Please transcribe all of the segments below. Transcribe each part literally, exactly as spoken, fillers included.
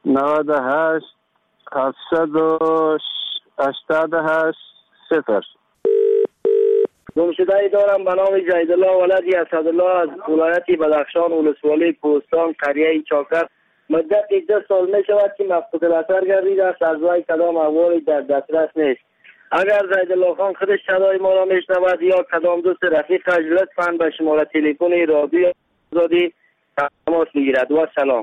نود و هشت هفتصد و هشتاد و هشت صفر. گمشده‌ای دارم به نام جیدالله ولدی اسدالله از ولایت بدخشان، ولسوالی کوهستان، قریه چاکر. مدت هجده سال می شود که مفقود الاثر گردیده است. از وی کدام احوالی در دسترس نیست. اگر جیدالله خان خودش صدای ما را میشنود یا کدام دوست رفیقش لطفاً به شماره تلفن رادیو آزادی تماس بگیرد. و سلام.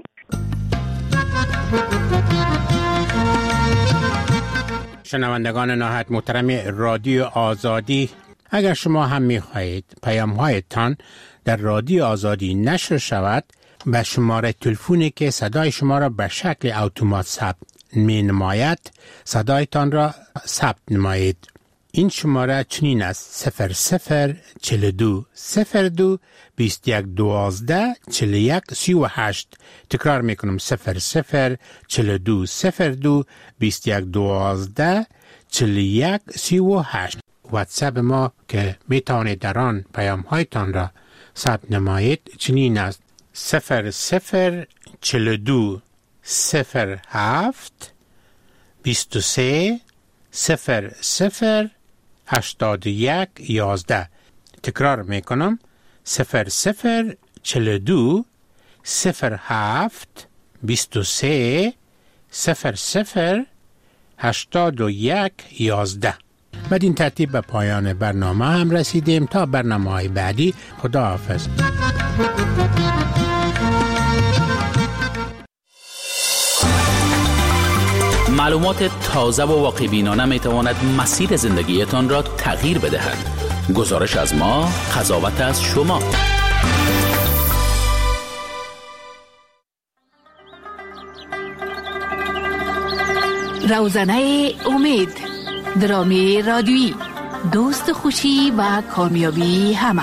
شنوندگان نهایت محترم رادیو آزادی، اگر شما هم می‌خواهید پیام‌هایتان در رادیو آزادی نشر شود، به شماره تلفنی که صدای شما را به شکل اتومات ثبت می‌نماید صدایتان را ثبت نمایید. این شماره چنین است: صفر صفر چهل و دو صفر دو بیست و یک دوازده چهل و یک سی و هشت. تکرار میکنم: صفر صفر چهل و دو صفر دو بیست و یک دوازده چهل و یک سی و هشت. واتساپ ما که میتوانید در آن پیام هایتان را ثبت نمایید چنین است: صفر صفر چهل و دو صفر هفت بیست و سه صفر صفر هشتاد و یک یازده. تکرار میکنم: صفر صفر چهل و دو صفر هفت بیست و سه صفر صفر هشتاد و یک یازده. بدین ترتیب به پایان برنامه هم رسیدیم. تا برنامه های بعدی، خدا حافظ. معلومات تازه و واقع بینانه می تواند مسیر زندگیتان را تغییر بدهد. گزارش از ما، قضاوت از شما. روزنه امید، درامی رادیویی، دوست خوشی و کامیابی همه.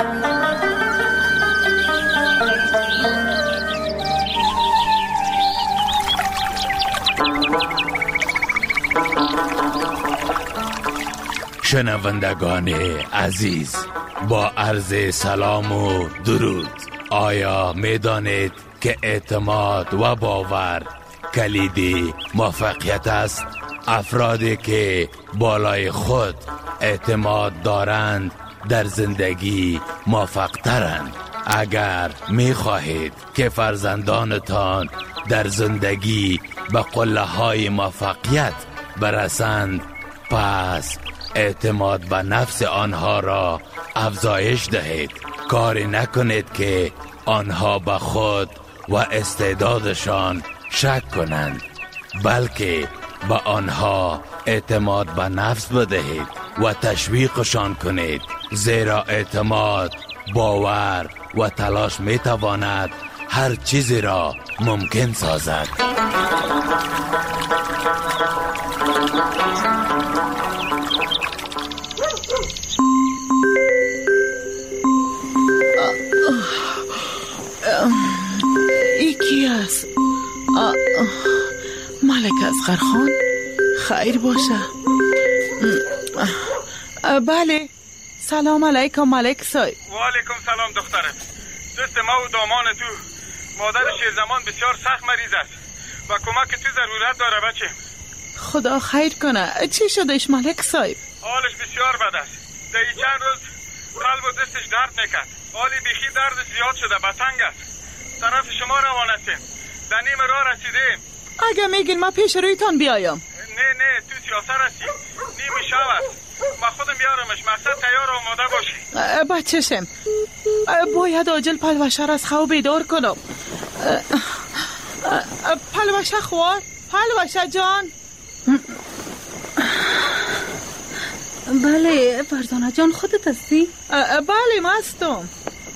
شنوندگان عزیز، با عرض سلام و درود. آیا می دانید که اعتماد و باور کلید موفقیت است؟ افرادی که بالای خود اعتماد دارند در زندگی موفق ترند. اگر می خواهید که فرزندانتان در زندگی به قله های موفقیت برسند، پس اعتماد به نفس آنها را افزایش دهید. کاری نکنید که آنها به خود و استعدادشان شک کنند، بلکه به آنها اعتماد به نفس بدهید و تشویقشان کنید، زیرا اعتماد، باور و تلاش می تواند هر چیزی را ممکن سازد. یکی است. ملک اصغر خان، خیر باشه. بله، سلام علیکم ملک صاحب. و علیکم سلام دخترم. دوست ما و دامان تو، مادر شیرزمان بسیار سخت مریض است و کمک تو ضرورت داره بچه. خدا خیر کنه. چی شدش ملک صاحب؟ حالش بسیار بد است. در این چند روز قلب و دستش درد میکرد. حالی بیخی درد زیاد شده، بتنگ است. طرف شما روان هستیم. در نیم راه رسیدیم. اگه میگین ما پیش رویتان بیایم. نه نه، تو سیاسه رسی. نیم شب است. ما خودم بیارمش. مقصد تیار آماده باشی. بچه‌شم، باید عاجل پلوشه از خواب بیدار کنم. پلوشه خوار، پلوشه جان. بله فرزانه جان، خودت هستی؟ بله مستم.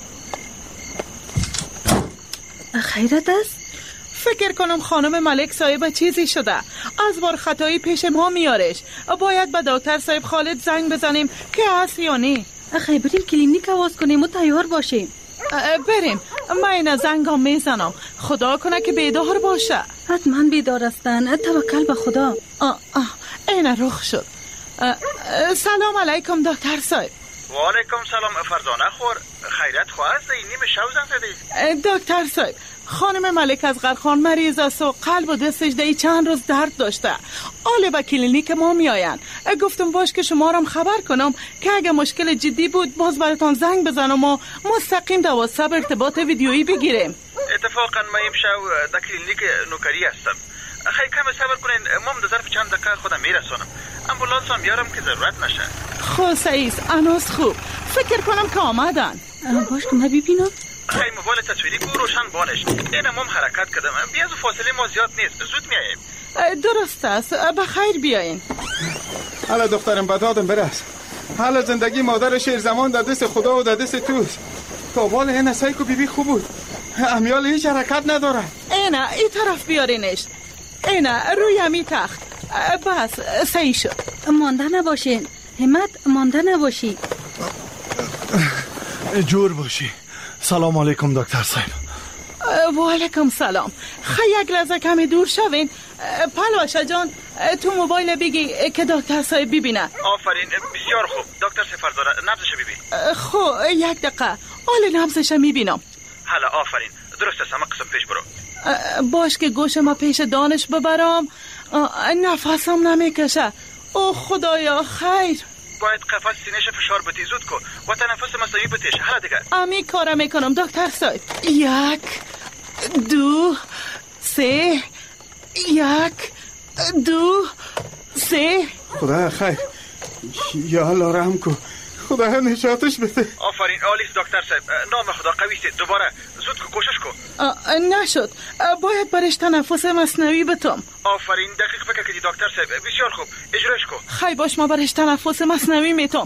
خیرت است؟ فکر کنم خانم ملک صاحب چیزی شده. از بار خطایی پیش ما میارش. باید به دکتر صاحب خالد زنگ بزنیم که هست یا نه. خیلی بریم کلینیک آواز کنیم و تیار باشیم. بریم. من این زنگام میزنم. خدا کنه که بیدار باشه. حتما بیدار هستن. توکل به خدا. آه آه این رخ شد. سلام علیکم دکتر صاحب. و علیکم سلام فرزانه خور. خیرت خواهست؟ این نیم شب زنگ زدی؟ دکتر صاحب، خانم ملک اصغر خان مریض است و قلب و دستش دی چند روز درد داشته. حالا به کلینیک ما میآیند. گفتم باش که شما را خبر کنم که اگه مشکل جدی بود باز براتون زنگ بزنم و مستقیم در واتساپ ارتباط ویدیویی بگیریم. اتفاقا ما امشب در کلینیک نوکری هستم. خیلی کم صبر کنین، ما در ظرف چند دقیقه خودم میرسونم. امبولانس هم بیارم که ضرورت نشه. خب سعیس، اناس خوب. فکر کنم که آمدن. باش که ما ببینم. خیلی موبایل تصویری کو روشن بانش. این هم حرکت کردم. بیاز فاصله ما زیاد نیست. زود میاییم. درست است. بخیر بیاین. حالا دخترم بدادم برس. حالا زندگی مادر شیر زمان در دست خدا و در دست توست. تا بال این سایکو بیبی خوب بود. امیال هیچ حرکت نداره. اینا این طرف بیارینش. اینا روی امی تخت. بس صحیح شد. مانده نباشین. همت مانده نباشی. جور باشی. سلام علیکم دکتر صاحب. و علیکم سلام. خیلی یک لحظه کمی دور شوین. پلوشه جان تو موبایل بگی که دکتر صاحب ببینه. آفرین، بسیار خوب. دکتر سفرداره نبضش ببین. خب یک دقیقه. حال نبضش میبینم. حالا آفرین، درست است. همه قسم پیش برو. باش که گوش ما پیش دانش ببرم. نفسم نمیکشه. او خدایا خیر. باید قفس سینه‌ش فشار بدی. زود کو و تنفس مصنوعی بتیش. حالا دیگه امی کارم میکنم دکتر صاحب. یک دو سه یک دو سه. خدا خیر. یا الله رحم کو. خدا نجاتش بده. آفرین، عالی دکتر صاحب. نام خدا قوی است. دوباره زود کو، کوشش کو. نشد. باید برش تنفس مصنوعی بتم. آفرین، دقیق فکر کردی دکتر صاحب. بسیار خوب، اجراش کو. خیلی باش، ما برش تنفس مصنوعی میتم.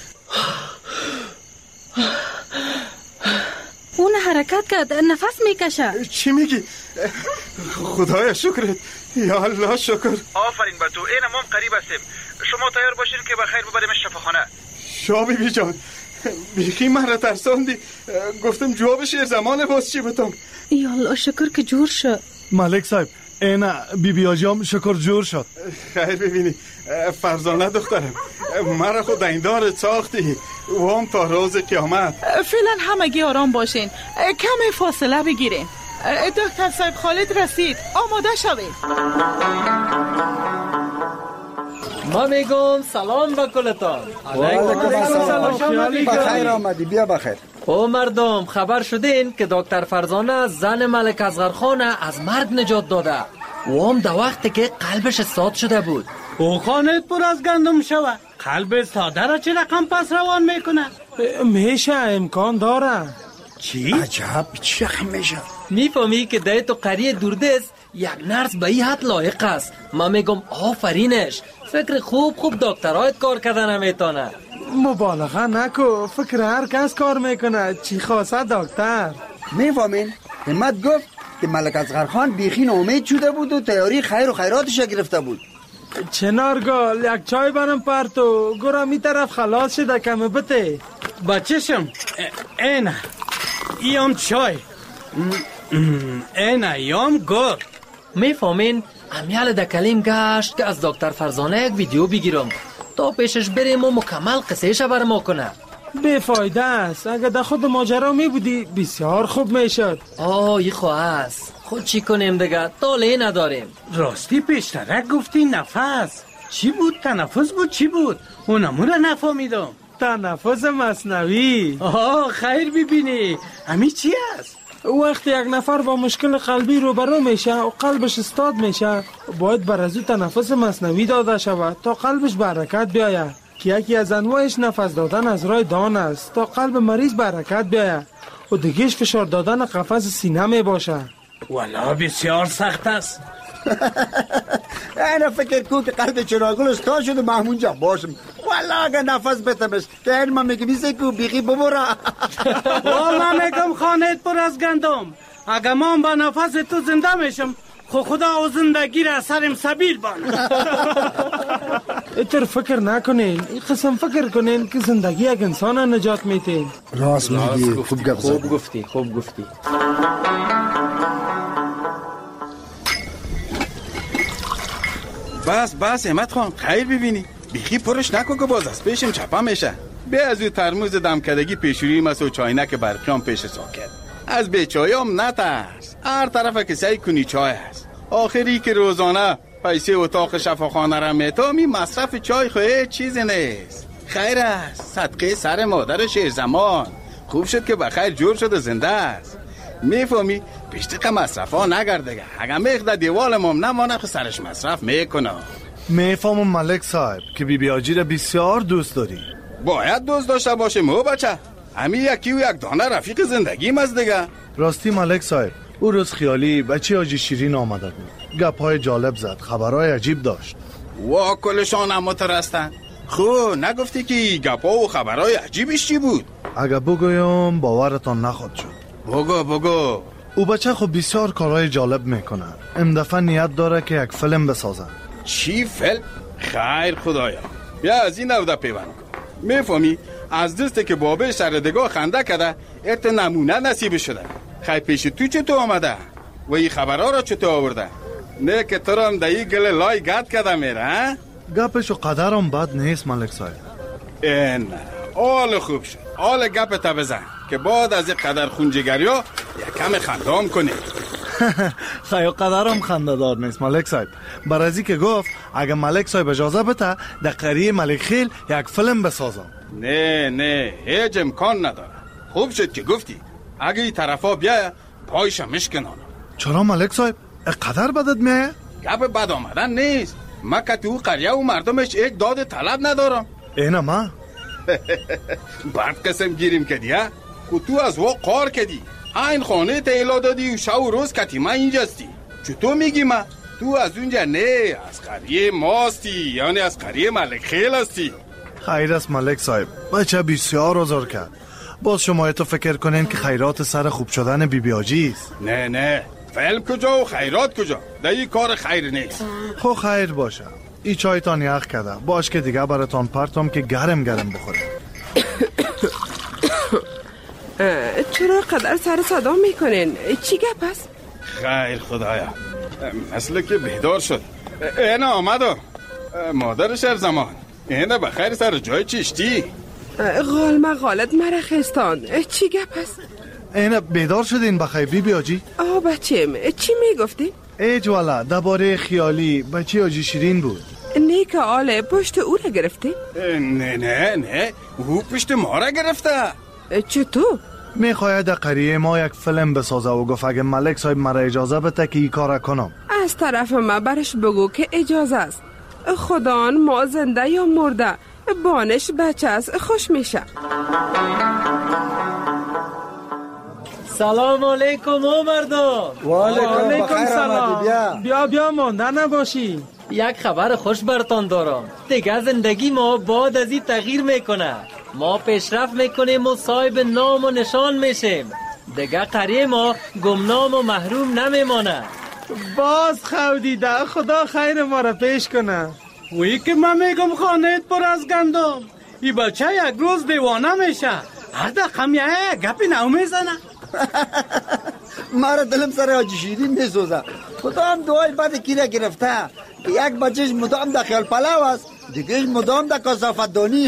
اون حرکت کرد، نفس میکشه. چی میگی؟ خدایا شکرت. یا الله شکر. آفرین به تو. این ما قریب هستیم. شما تیار باشین که بخیر ببریمش شفاخانه. شاه بیبی جان، بیخی من را ترساندی. گفتم جواب شیر زمان باز چی بتم. یا الله شکر که جور شد. ملک صاحب، اینا بی بی آجام شکر جور شد. خیر ببینی فرزانه دخترم، مرا خود ایندار ساختی و هم تا روز قیامت. فعلا همگی آرام باشین، کمی فاصله بگیرین. دکتر صاحب خالد رسید، آماده شوید. ما میگم سلام با کلتان. علیکم سلام. بخیر آمدی، بیا بخیر. او مردم خبر شدین که دکتر فرزانه زن ملک اصغر خان از مرگ نجات داده و هم در وقتی که قلبش استاد شده بود. او خانت پر از گندم شوه. قلب استاده را چه رقم پس روان میکنه؟ میشه، امکان داره. چی؟ عجب، چی رقم میشه؟ میفهمی که ده تو قریه دوردست یک نرس به این حد لایق است. ما میگم آفرینش. فکر خوب خوب دکترایت کار کردن نمیتونه. مبالغه نکو، فکر هر کس کار میکنه. چی خواسته دکتر؟ میفهمین؟ همت گفت که ملک اصغر خان بیخی ناامید شده بود و تیاری خیر و خیراتش گرفته بود. چنارگل یک چای برم پرتو گرم این طرف خلاص شده کمه بته. بچشم اینا ایام چای اینا ایام گر. میفهمین؟ امیال دکلیم گشت که از دکتر فرزانه یک ویدیو بگیرم تا پیشش بریم و مکمل قصهش بر ما کنه. بیفایده است. اگه در خود ماجرا می بودی بسیار خوب میشد. آه ای خواه است. خود چی کنیم دیگه؟ طاله نداریم. راستی پیشترک گفتی نفس. چی بود؟ تنفس بود؟ چی بود؟ اونمون را نفهمیدم. تنفس مصنوعی. آه خیر ببینی. امی چی است؟ وقتی یک نفر با مشکل قلبی روبرو میشه و قلبش استاد میشه باید بر از او تنفس مصنوعی داده شود تا قلبش به حرکت بیاید که یکی از انواعش نفس دادن از راه دهان است تا قلب مریض به حرکت بیاید و دیگهش فشار دادن قفس سینه می باشه. والا بسیار سخت است. اینا فکر کو که قلب چراغل استاد شد و محمون جا باشم. والا اگه نفس بتمش که این من میگم ایسه کو بیخی ببورا. و من میگم خانت پر از گندم. اگه من با نفس تو زنده میشم خو خدا و زندگی را سرم سبیل بان. اتر فکر نکنین. این قسم فکر کنین که زندگی یک انسان نجات میتین. راست میگی. خوب گفتی. خوب گفتی خوب گفتی. بس بس همت خان، خیر ببینی بیخی پرش نکن که باز از پیشم چپا میشه. به از او ترموز دم کردگی پیشوری مس و چاینک برقیام پیش ساکت. از بیچایام نترس. هر طرف که سعی کنی چای هست. آخری که روزانه پیسه اتاق شفاخانه را میتامی، مصرف چای خواهی چیزی نیست. خیر است. صدقه سر مادر شیرزمان. خوب شد که بخیر جور شد و زنده است. میفهمی؟ پیشتقه مصرف ها نگرده. اگر میخ در دیوال مام نمانه خود سرش مصرف میکنه. میفهمم ملک صاحب که بی بی آجی را بسیار دوست داری. باید دوست داشته باشیم او بچه. همی یکی و یک دانه رفیق زندگیم از دیگه. راستی ملک صاحب، او روز خیالی بچه آجی شیرین آمده بود. گپ‌های جالب زد، خبرهای عجیب داشت. وا کلشان هم مترستن. خو نگفتی که گپا و خبرهای عجیبش چی بود؟ اگه بگویم باورتان نخواد شد. بگو بگو. او بچه خب بسیار کارهای جالب میکنه. امدفعه نیت داره که یک فیلم بسازه. چی فیلم؟ خیر خدایا، بیا از این نوده پیوند کن. میفهمی؟ از دسته که بابه سردگاه خنده کده ات نمونه نصیب شده. خیلی پیش تو چطور آمده؟ و این خبرها را چطور آورده؟ نه که تو را هم دایی گل لای گد کده میره. گپش و قدرم بد نیست ملک صاحب. این آل خوب شد. آل گپ تا بزن که بعد از این قدر خونجگری ها یک کم خندام کنی. خیلی قدرم خنده دار نیست ملک صاحب. برازی که گفت اگه ملک صاحب اجازه بده در قریه ملک خیل یک فیلم بسازم. نه نه هیچ امکان نداره. خوب شد که گفتی. اگه این طرفا بیایه پایشم مشکنانم. چرا ملک صاحب؟ قدر بدت میایه؟ گپ بد آمدن نیست. ما که تو قریه و مردمش یک داد طلب ندارم. اینه ما؟ بعد قسم گیریم کدی ها؟ و تو از وا قار کدی. این خانه تیلا دادی و شو و روز کتی ما اینجاستی. چطور میگی ما؟ تو از اونجا نه، از قریه ماستی، یعنی از قریه ملک خیل هستی. خیر است ملک صاحب، بچه بسیار آزار کرد. باز شما تو فکر کنین که خیرات سر خوب شدن بی بی آجی است. نه نه، فعل کجا و خیرات کجا؟ در این کار خیر نیست. خو خیر باشه. ای چایتان یخ کرده، باش که دیگه براتان پرتم که گرم گرم بخوره. چرا قدر سر صدا میکنین؟ چی گپ است؟ خیر خدایا، مثل که بیدار شد. اینه آمده مادر شیرزمان. اینه بخیر سر جای چیشتی؟ غال مقالت مرا خستان. چی گپ است؟ اینه بیدار شدین بخیر بی بی آجی؟ آه بچیم، چی میگفتی؟ ایج والا درباره خیالی بچه آجی شیرین بود. نه که آله پشت او را گرفتی؟ نه نه نه، او پشت ما را گرفته. چطور؟ میخواید در قریه ما یک فیلم بسازه و گفت اگه ملک صاحب مرا اجازه بده که این کار کنم. از طرف ما برش بگو که اجازه است. خدان ما زنده یا مرده بانش بچه است، خوش میشه. سلام علیکم او مردم. و علیکم سلام. بیا بیا بیا مانده نباشی. یک خبر خوش برتان دارم. دیگه زندگی ما بعد از این تغییر میکنه. ما پیشرفت میکنیم و صاحب نام و نشان میشیم. دیگه قریه ما گمنام و محروم نمیمانه. باز خودیده، خدا خیر ما را پیش کنه. وی که من میگم خانه پر از گندم. ای بچه یک روز دیوانه میشه. هر دقیقه یک گپی نو میزنه. مرا دلم سر آجی شیرین میسوزه. خدا هم دعای بعد کی را گرفته. یک بچهش مدام در خیال پلاو است، دیگهش مدام در کثافت دانی.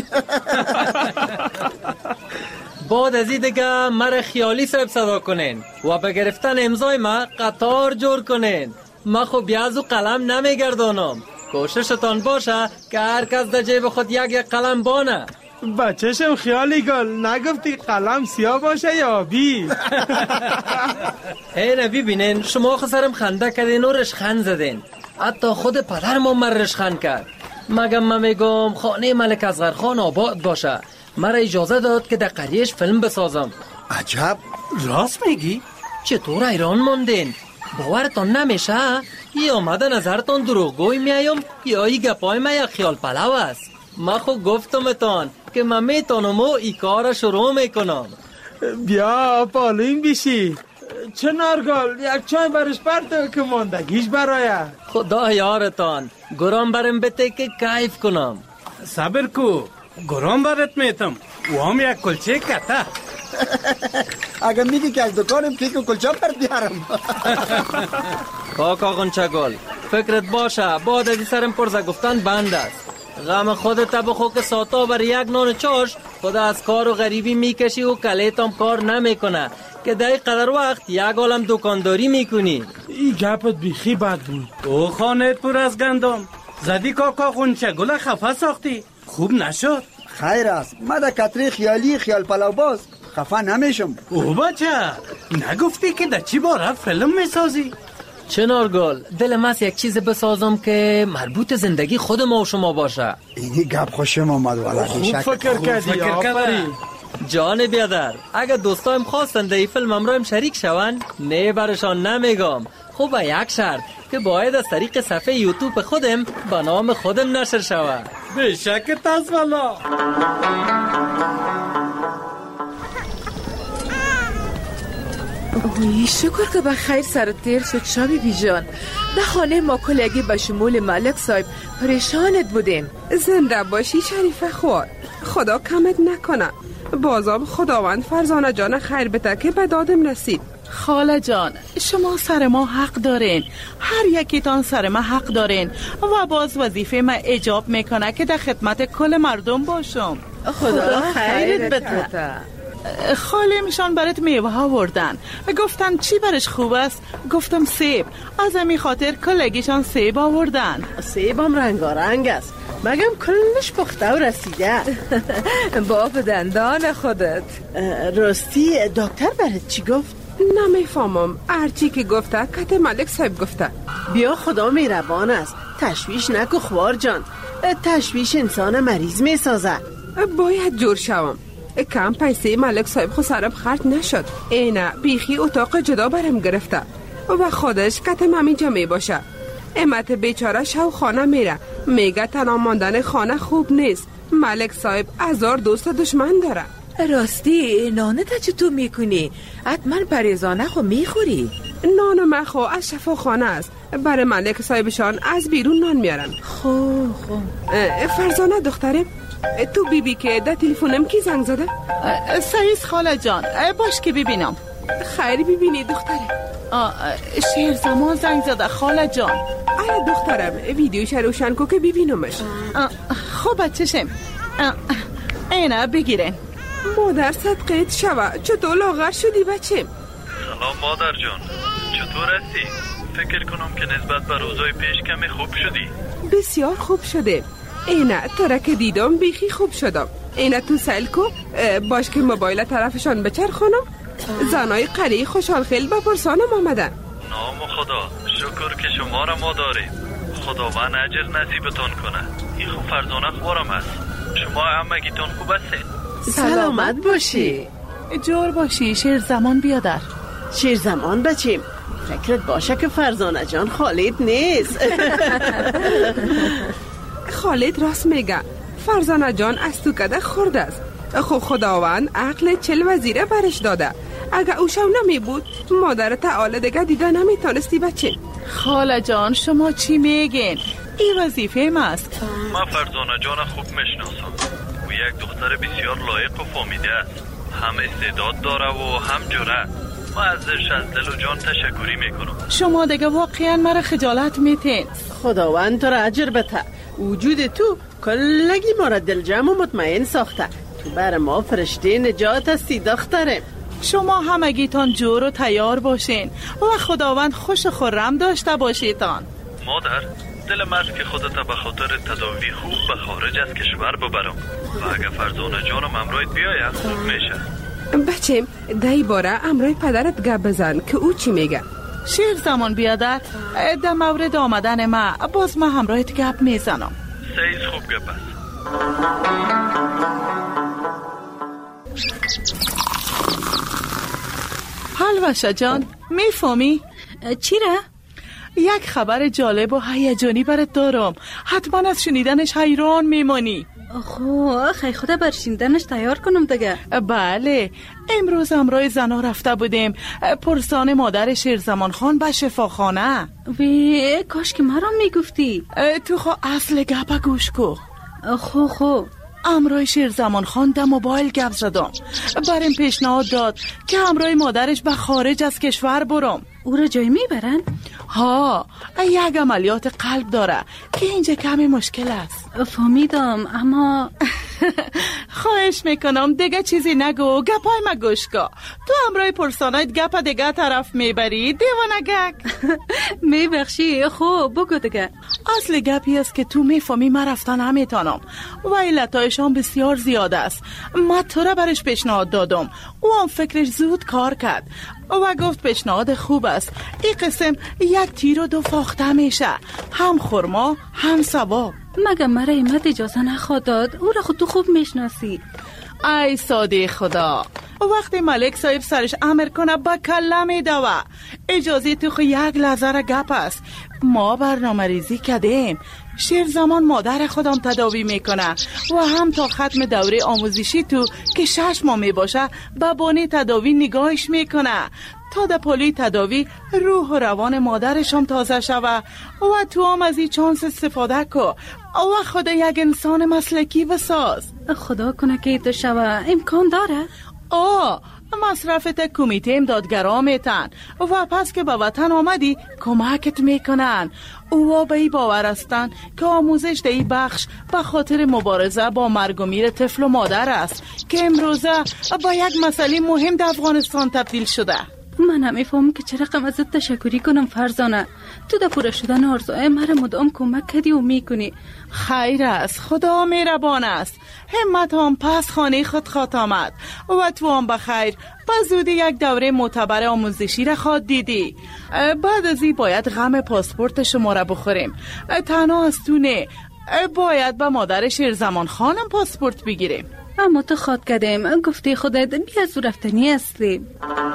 بعد از این دیگه مرا خیالی صاحب صدا کنین و به گرفتن امضای ما قطار جور کنین. ما خب بیازو قلم نمیگردانم. کوششتان باشه که هر کس در جیب خود یک یک قلم بانه. بچهشم خیالی گل، نگفتی قلم سیاه باشه یا آبی؟ اینه ببینین، شما خسرم خنده کردین و رشخند زدین. حتی خود پدرم هم من رشخند کرد. مگم من میگم خانه ملک اصغرخان آباد باشه. مرا اجازه داد که در قریهش فیلم بسازم. عجب، راست میگی؟ چطور ایران ماندین؟ باورتان نمیشه؟ یا آمده نظرتان دروغگوی میایم یا ای گپای ما یک خیال پلو است. من خود گفتمتان که من میتونم و ای کار شروع میکنم. بیا پالین بیشی. چه نارگل، یک چای برش پرتو که ماندگیش برایه. خدا یارتان، گرام برم بته که کیف کنم. صبر کو، گرام برت میتم و هم یک کلچه کتا. اگر میگی که از دکانم کیک و کلچه پر بیارم. کاکا غنچه گل، فکرت باشه بعد از سرم پرزه گفتن بند است. غم خودت بخو که ساتا بر یک نان چاش خود از کار و غریبی میکشی و کلیتم کار نمیکنه که در قدر وقت یک عالم دکانداری میکنی. این گپت بیخی بد بود. او خانت پر از گندم زدی کاکا خونچه گل خفه ساختی خوب نشد. خیر است، من در کتری خیالی خیال پلو باز خفه نمیشم. او بچه نگفتی که در چی باره فیلم میسازی؟ چنارگل دلم است یک چیز بسازم که مربوط زندگی خود ما و شما باشه. اینی گپ خوشم آمد والا. خوب فکر کردی آفرین. جان بیادر اگه دوستایم خواستن در این فیلم امرایم شریک شون نه برشان نمیگم. خوب یک شرط که باید از طریق صفحه یوتیوب خودم به نام خودم نشر شود. به شک تاس والا. اوی شکر که بخیر سر تیر شد شابی بی جان. در خانه ما کلگی به شمول ملک صاحب پریشانت بودیم. زنده باشی شریف خوار، خدا کمت نکنه. بازم خداوند فرزانه جان خیر بده که به دادم رسید. خاله جان شما سر ما حق دارین، هر یکیتان سر ما حق دارین و باز وظیفه ما اجاب میکنه که در خدمت کل مردم باشم. خدا خیرت بده. خاله میشان برات میوه ها وردن، گفتن چی برش خوب است؟ گفتم سیب. از همین خاطر کلگیشان سیب آوردن. سیبم رنگارنگ است، مگم کلش پخته و رسیده. با دندان خودت. راستی دکتر برات چی گفت؟ نمیفهمم، هرچی که گفته کت ملک صاحب گفته. بیا خدا مهربان است، تشویش نکو خوار جان، تشویش انسان مریض میسازه. باید جور شوم، کم پیسه ملک صاحب خو سرم خرج نشد. اینه بیخی اتاق جدا برم گرفته و خودش کتم همینجا می باشه. امت بیچاره شو خانه میره، میگه تنها ماندن خانه خوب نیست، ملک صاحب هزار دوست دشمن داره. راستی نانه تا چطور میکنی؟ حتما پریزانه خو میخوری؟ نان من خو از شفاخانه است، برای ملک صاحبشان از بیرون نان میارن. خو خو فرزانه دخترم، تو بی بی که در تلفنم کی زنگ زده؟ سعیس خاله جان، باش که ببینم. خیلی ببینی دختره. شیر زمان زنگ زده خاله جان. آیا دخترم ویدیوش روشن کو که ببینمش. خب بچشم اینه بگیرن. مادر صدقیت شوه، چطور لاغر شدی بچم؟ سلام مادر جان، چطور هستی؟ فکر کنم که نسبت به روزای پیش کمی خوب شدی. بسیار خوب شده. اینه تو را که دیدم بیخی خوب شدم. اینه تو سیل کو باش که موبایل طرفشان بچر خانم. زنای قریه خوشحال خیل با پرسانم آمدن. نام خدا، شکر که شما را ما داریم. خداوند اجر نصیبتان کنه. این خوب فرزانه خوارم هست. شما همگیتون خوب هستین؟ سلامت باشی. جور باشی شیر زمان بیادر. شیر زمان بچیم، فکرت باشه که فرزانه جان خالد نیست. خالد راست میگه، فرزانه جان از تو کده خورده است. خب خداوند عقل چل وزیره برش داده. اگه او شو نمی بود مادر تعالی دیگه دیده نمیتونستی بچه. خاله جان شما چی میگین؟ این وظیفه ماست. من فرزانه جان خوب میشناسم. او یک دختر بسیار لایق و فامیده است، هم استعداد داره و هم جرأت. من ازش از دل و جان تشکری میکنم. شما دیگه واقعا مرا خجالت میتین. خداوند تو را اجر بده. وجود تو کلگی ما را دل جمع و مطمئن ساخته. تو بر ما فرشته نجات هستی دخترم. شما همگیتان جور و تیار باشین و خداوند خوش خرم داشته باشیتان. مادر دلم است که خودت به خاطر تداوی خوب به خارج از کشور ببرم و اگه فرزانه جانم امرایت بیاید خوب میشه. بچم دایی باره امرای پدرت گپ بزن که او چی میگه. شیر زمان بیادر در مورد آمدن ما باز ما همراهت گپ میزنم. سیز خوب گپ است. حلوشه جان میفهمی؟ چی را؟ یک خبر جالب و هیجانی برات دارم، حتما از شنیدنش حیران میمانی. خو خیلی خدا بر شنیدنش تیار کنم دیگه. بله امروز امرای زنا رفته بودیم پرسان مادر شیرزمان خان به شفاخانه. وی کاش که مرا میگفتی. تو خو اصل گپ گوش کو. خو خو امرای شیرزمان خان در موبایل گپ زدم، برام پیشنهاد داد که امرای مادرش به خارج از کشور برم. او را جای میبرن؟ ها، یک عملیات قلب داره که اینجا کمی مشکل است. فهمیدم، اما خواهش میکنم دیگه چیزی نگو، گپای ما گوش کن. تو امرای پرسانایت گپ دیگه طرف میبری دیوانه گک. میبخشی؟ خوب بگو دیگه. اصل گپی است که تو میفهمی من رفتن نمیتونم و علتایشان بسیار زیاد است. من تو را برش پیشنهاد دادم، او هم فکرش زود کار کرد و گفت پیشنهاد خوب است. این قسم یک تیر و دو فاخته میشه، هم خرما هم ثواب. مگه مرا ایمت اجازه نخواد داد؟ او را خود تو خوب میشناسی. ای ساده خدا، وقتی ملک صاحب سرش امر کنه با کله میدوه. اجازه تو خو یک لحظه را گپ است. ما برنامه ریزی کردیم. شیر زمان مادر خودم تداوی میکنه و هم تا ختم دوره آموزشی تو که شش ماه میباشه با بانی تداوی نگاهش میکنه تا در پلی تداوی روح و روان مادرشم تازه شوه و تو هم از این چانس استفاده کو و خدا یک انسان مسلکی بساز. خدا کنه که تو شوه. امکان داره؟ آه، مصرفت کمیته امدادگرا میتن و پس که به وطن آمدی کمکت میکنن. او به ای باور هستن که آموزش در این بخش به خاطر مبارزه با مرگ و میر طفل و مادر است که امروزه با یک مسئله مهم در افغانستان تبدیل شده. من هم میفهمم که چرا قم ازت تشکری کنم فرزانه. تو در پوره شدن آرزوهای مرا مدام کمک کردی و میکنی. خیر است، خدا مهربان است. همت هم پس خانه خود خواهد آمد و تو هم بخیر با زودی یک دوره معتبر آموزشی را خواهد دیدی. بعد از این باید غم پاسپورت شما را بخوریم. تنها از تو نه، باید به مادر شیرزمان خانم پاسپورت بگیریم. اما تو خواد کردیم، گفته خودت بیا زو رفتنی هستیم.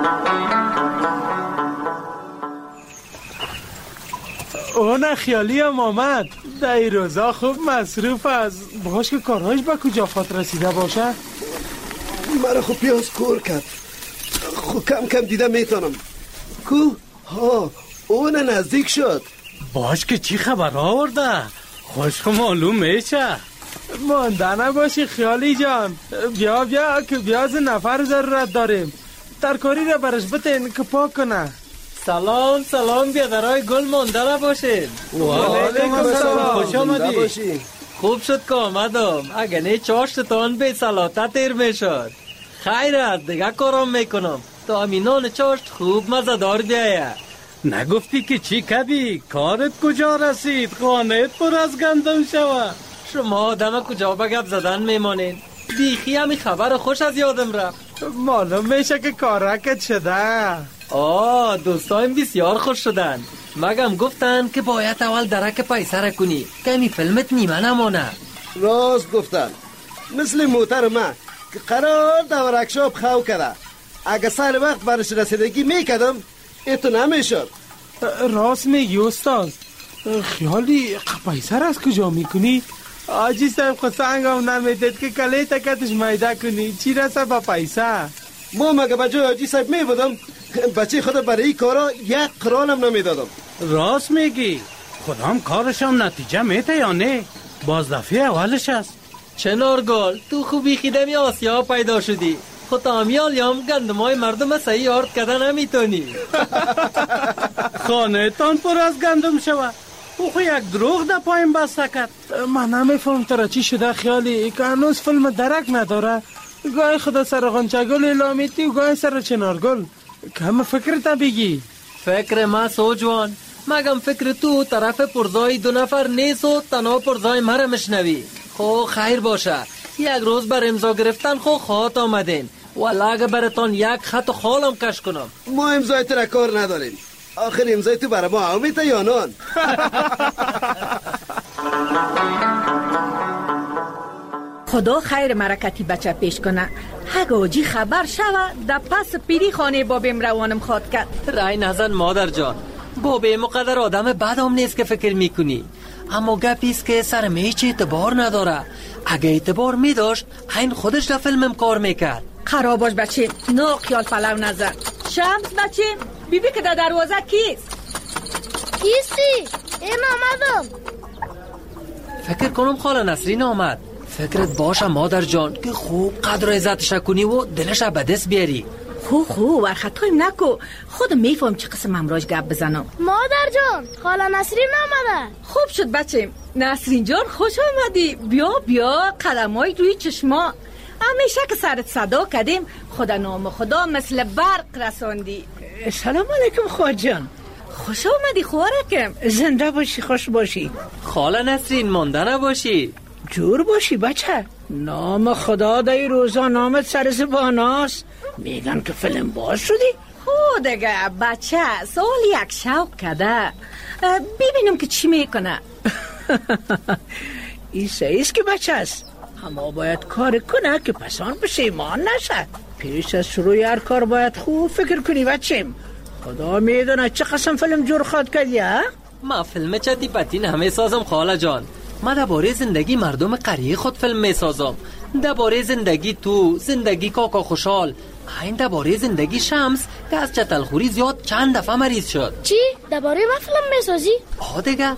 اون خیالی هم آمد. در این روزا خوب مصروف است. باش که کارهایش به کجا فات رسیده باشه. مرا خوب پیاز کور کرد. خوب کم کم دیده میتونم. کو؟ ها، اون نزدیک شد. باش که چی خبر آورده؟ خوش که معلوم میشه. مانده نباشی خیالی جان. بیا بیا که بیاز نفر ضرورت داریم. ترکاری را برش بتین که پاک کنه. سلام سلام بیادرای گل مانده نباشید. وعلیکم السلام، خوش آمدی. خوب شد که آمدم. اگه نه چاشتتان به سلاتت تیر میشد. خیر است، دیگه کارم میکنم تا امینان چاشت خوب مزدار بیایه. نگفتی که چی کردی؟ کارت کجا رسید؟ خانهت پر از گندم شوه. شما آدم کجا به گپ زدن میمانین؟ بیخی همی خبر خوش از یادم رفت. معلوم میشه که کارکت شده. آه، دوستایم بسیار خوش شدن. مگم گفتن که باید اول درک پیسه را کنی که همی فیلمت نیمه نمانه. راست گفتن، مثل موتر من که قرار در ورکشاپ خو کرده. اگه سر وقت برش رسیدگی میکدم ایتو نمیشد. راست میگی استاد. خیالی پیسه را از کجا میکنی؟ آجی صاحب خود سنگم نمیدید که کلی تکتش میده کنی. چی رسه با پیسه؟ ما مگه بجای آجی صاحب میبودم بچه خود برای این کارا یک قرانم نمیدادم. راست میگی. خودم کارشم نتیجه میده یا نه؟ باز دفعه اولش است. چنارگل تو خوبی خیدمی آسیا پیدا شدی. خود آمیال یام گندمای مردم صحیح آرد کردن نمیتونی. خانه تان پر از گندم شوه. او خو یک دروغ در پایم بسته کرد. من نمیفهم ترا چی شده خیالی که هنوز فیلم درک نداره. گاهی خدا سر غنچگل اعلامیتی و گاهی سر چنارگل. کم فکرت بگی. فکر ما سوجوان. مگم فکر تو طرف پرزای دو نفر نیست و تنها پرزای مرا مشنوی. خو خیر باشه. یک روز بر امضا گرفتن خو خواهد آمدین. والا اگه براتون یک خط و خالم کش کنم. ما امضای تو را کار نداریم. آخر امضای تو برای ما آمیته یا نان؟ خدا خیر مرکتی بچه پیش کنه. هگاجی خبر شوه در پس پیری خانه بابیم روانم خواد کرد. رای نزن مادر جان. بابیم مقدر آدم بدم نیست که فکر میکنی. اما گپیست که سرم هیچ اعتبار نداره. اگه اعتبار میداشت این خودش در فیلمم کار میکرد. خراب باش بچه، نو خیال پلو نظر. شمس بچه، بیبی که در دروازه کیست؟ کیستی؟ این آمدم. فکر کنم خاله نسرین آمد. فکرت باشه مادر جان که خوب قدر عزتش کنی و دلش به دست بیاری. خو خو ورخطایم نکو، خودم میفهم چه قسم امراج گپ بزنم. مادر جان خاله نسرین آمده. خوب شد بچیم. نسرین جان خوش آمدی. بیا بیا قلمای روی چشما. همیشه که سرت صدا کردیم خدا نام خدا مثل برق رساندی. سلام علیکم خواهد جان. خوش آمدی خوارکم. زنده باشی، خوش باشی. خاله نسرین مانده نباشی. جور باشی بچه. نام خدا دای روزا نامت سر زباناست. میگن که فیلم باز شدی؟ خود دیگه بچه سال یک شوق کده، ببینم که چی میکنه. ایسا ایست که بچه است، اما باید کار کنه که پسان پشیمان نشد. پیش از شروع هر کار باید خوب فکر کنی بچیم. خدا میدونه چه قسم فیلم جور خواد کردی ها؟ ما فیلم چتی پتی نمی سازم خاله جان. ما درباره زندگی مردم قریه خود فیلم می سازم. درباره زندگی تو، زندگی کاکا خوشحال، این درباره زندگی شمس که از چتلخوری زیاد چند دفعه مریض شد. چی؟ درباره ما فیلم می سازی؟ آه دیگه.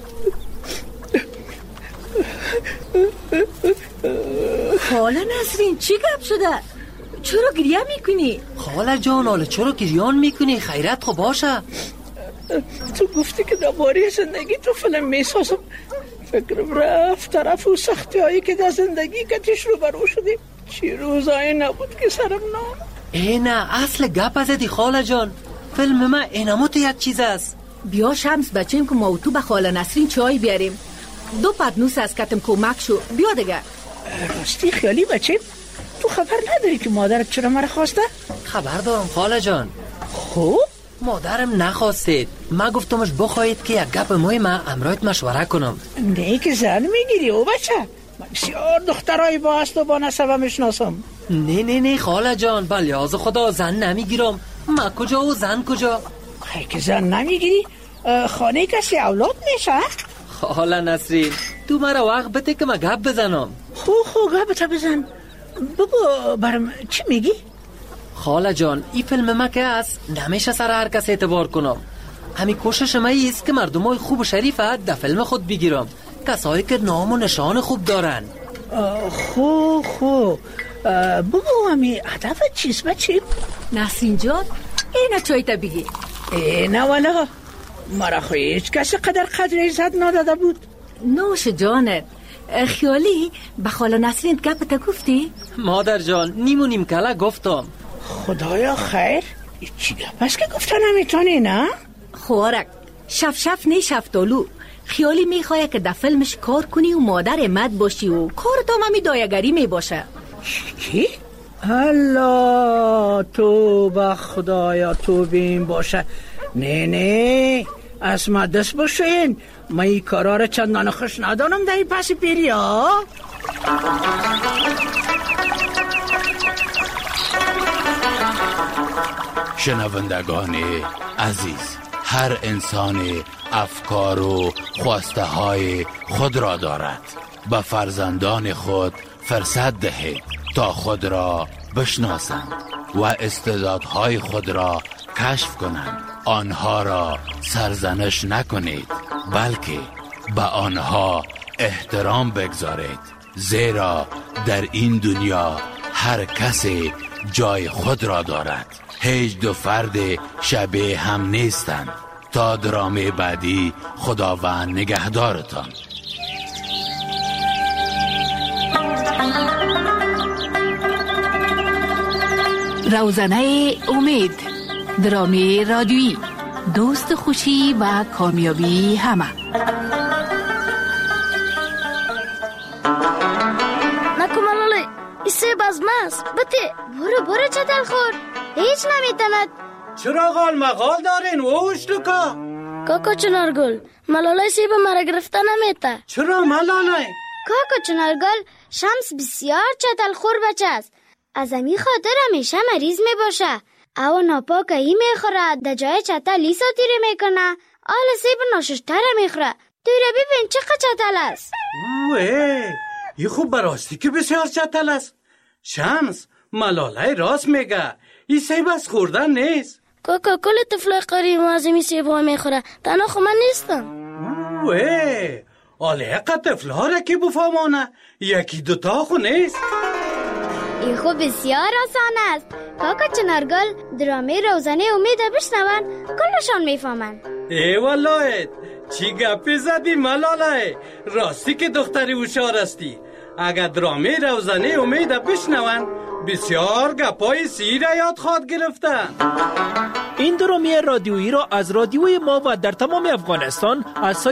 خاله نسرین چی گپ شده؟ چرا گریه میکنی؟ خاله جان حالا چرا گریان میکنی؟ خیرت خو باشه. تو گفتی که درباره زندگی تو فیلم میسازم، فکرم رفت طرف و سختی هایی که در زندگی کتیش رو برو شدیم. چی روزایی نبود که سرم نام. ای نه اصل گپ ازدی خاله جان. فیلم ما اینمو تو یک چیز است. بیا شمس بچیم که ما و تو به خاله نسرین چای بیاریم. دو پدنوس از کتم کمک شو. بیا دیگه. راستی خیالی بچیم، تو خبر نداری که مادرت چرا مرا خواسته؟ خبر دارم خاله جان. خوب؟ مادرم نخواستید. ما گفتمش بخواهید که یک گپ مهم امرایت مشوره کنم. نه که زن میگیری او بچه. من بسیار دخترای با است و با نسبه میشناسم. نه نه نه خاله جان، بلیاز خدا زن نمیگیرم. ما کجا و زن کجا؟ خیلی که زن نمیگیری؟ خانه کسی اولاد میشه؟ خاله نسرین تو مرا وقت بده که ما گپ بزنم. خو خو گپ بزن. بابا برم چی میگی؟ خاله جان این فیلم ما که است نمیشه سر هر کس اعتبار کنم. همین کوشش ما ایست که مردمای خوب و شریفه در فیلم خود بگیرم، کسایی که نام و نشان خوب دارن. خو خو بابا همین هدفت چیست بچی؟ نسرین جان اینه چایی تا بگی. اینه والا مرا خو هیچ کسی قدر قدر عزت نداده بود. نوش جانت. خیالی به خاله نسرین گپ تا گفتی؟ مادر جان نیمو نیم کلا گفتم. خدایا خیر. چی گپ است که گفتن نمیتونی نه؟ خوارک شف شف نی شفتالو. خیالی میخواه که در فیلمش کار کنی و مادر امد باشی و کار تا ممی دایگری میباشه. چی؟ الله تو با خدایا تو بین باشه. نه نه از ما دست باشین. ما این کارا را چندان خوش ندارم در این پس پیری ها. شنوندگان عزیز، هر انسان افکار و خواسته های خود را دارد. به فرزندان خود فرصت دهید تا خود را بشناسند و استعدادهای خود را کشف کنند. آنها را سرزنش نکنید، بلکه به آنها احترام بگذارید، زیرا در این دنیا هر کسی جای خود را دارد. هیچ دو فرد شبیه هم نیستند. تا درامه بعدی خداوند نگهدارتان. روزنه امید، درامه رادیویی، دوست خوشی و کامیابی همه. نکو ملاله ایسه بازماست. بته برو برو چتل خور. هیچ نمیتند. چرا غال مغال دارین ووش لکا؟ کاکا چنارگل ملاله سیب مرا گرفته نمیته. چرا ملاله؟ کاکا چنارگل شمس بسیار چتل خور بچه است. از امی خاطر همیشه مریض می باشه. او ناپاک ای میخوره، در جای چتل لی ساتیره میکنه. آل سیب ناششتره میخوره. دوره ببین چقدر چتل است. اوه ای خوب براستی که بسیار چتل است. شمس ملاله راست میگه، این سیب از خوردن نیست. کاکا کل طفل قریب از این سیب ها میخوره، تنها خو من نیستم. اوه آله اقا طفل ها را که بفهمانه، یکی دوتا خو نیست. این خو بسیار آسان است. کاکا چنارگل درامه روزانه امید بشنون کلشان میفهمن. ای والله چی گپی زدی ملاله؟ راستی که دختری هوشیار استی. اگر درامه روزانه امید بشنون بسیار گپای سیر یاد خواد گرفتن. این درامه رادیویی را از رادیوی ما و در تمام افغانستان از